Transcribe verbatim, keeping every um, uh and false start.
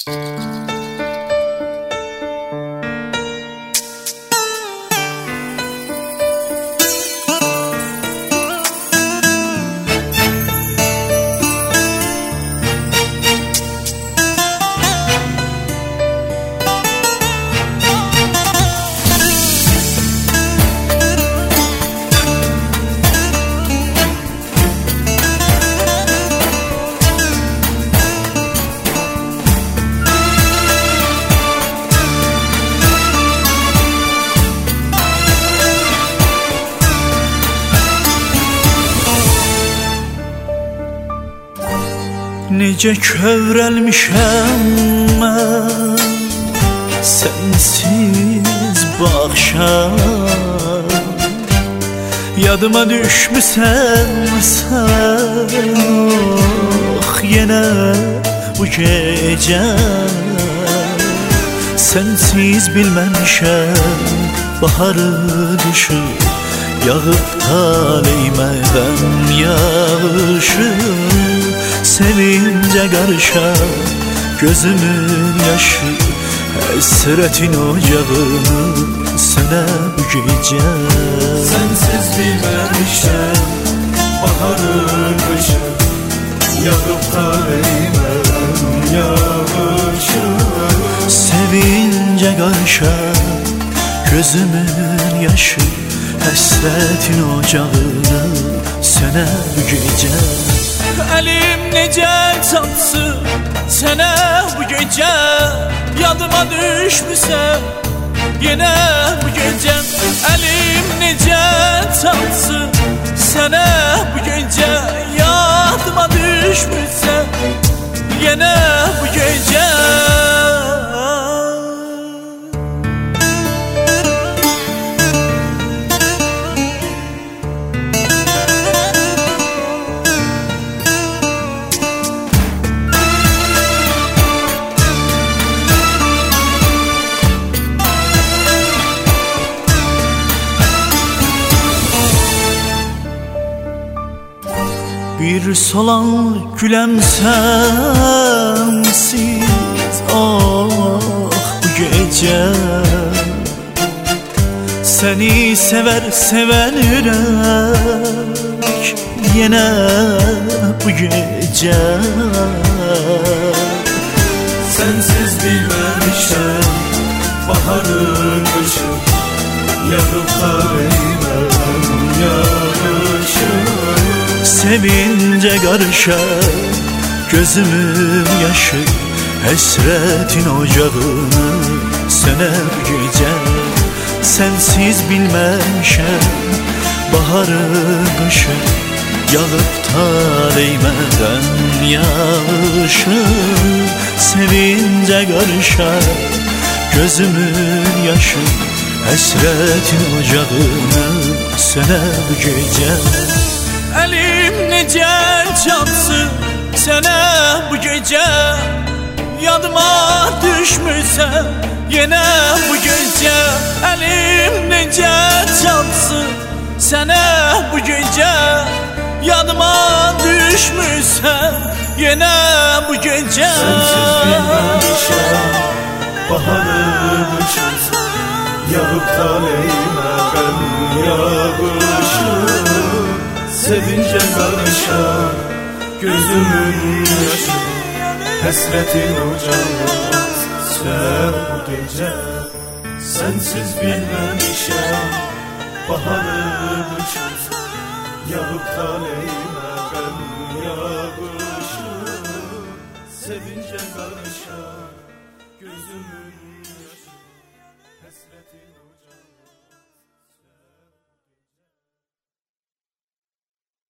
Necə kövrəlmişəm mən sənsiz bu axşam, yadıma düşmüsən sən, oh yenə bu gecə. Sənsiz bilməmişəm baharı düşüb, yağıb taleymədən yağışı. Sevince qarışar gözümün yaşı, həsrətin ocağını sənə bu gecə. Sensiz bilməmişəm baharın qışı, yağıb taleymədən yağışı. Sevince qarışar gözümün yaşı, həsrətin ocağını sənə bu gecə. Əlim necə çatsın sənə bu gecə, yadıma düşmüsən yenə bu gecə. Əlim necə çatsın sənə bu gecə, yadıma düşmüsən yenə bu gecə. Bir solan güləm sənsiz, oh bu gecə. Səni sevər sevən ürək yenə bu gecə. Sensiz bilməmişəm baharın qışı, yağıb taleymədən yağışı. Sevince qarışar gözümün yaşı, həsrətin ocağını sənə bu gecə. Sənsiz bilməmişəm baharı qışı, yağıb taleymədən yağışı. Sevince qarışar gözümün yaşı, həsrətin ocağını sənə bu gecə. Əlim necə çatsın sənə bu gecə, yadıma düşmüsən yenə bu gecə. Əlim necə çatsın sənə bu gecə, yadıma düşmüsən yenə bu gecə. Sensiz bilməmişəm baharın qışı, yağıb taleymədən yağışı. Sevince karışar gözümün yaşı, həsrətin ocağı sənə bu gecə. Sensiz bilməmişəm baharın qışı, yağıb taleymədən yağışı. Sevince karışar gözümün